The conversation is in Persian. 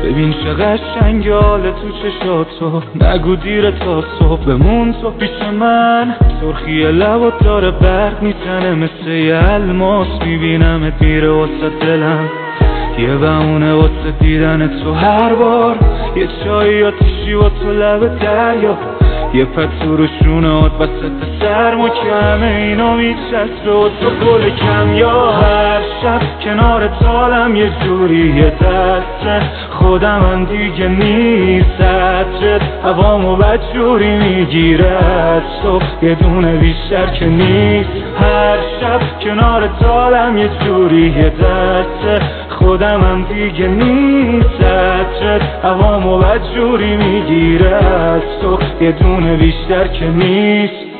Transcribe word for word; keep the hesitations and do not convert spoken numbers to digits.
ببین چه قشنگ حال تو چشاتو، نگو دیره تا صبح بمون تو پیش من. سرخی لبات داره برق میزنه مثل یه الماس، میبینمت میره واسه دلم، یه بمونه واسه دیدن تو هر بار. یه چایی آتیشی و تو لب دریا، یه پتو رو شونهات وسط سرما، که همه اینا میچسبه و تو گل کم. یا هر شب کنار تالم یه جوری یه دسته خودم هم دیگه نیست، عطرت هوامو بدجوری میگیره از تو، یه دونه بیشتر که نیست. هر شب کنار تالم یه جوری یه دسته خودم هم دیگه نیست، عطرت هوامو بدجوری میگیره از تو، یه دونه بیشتر که نیست.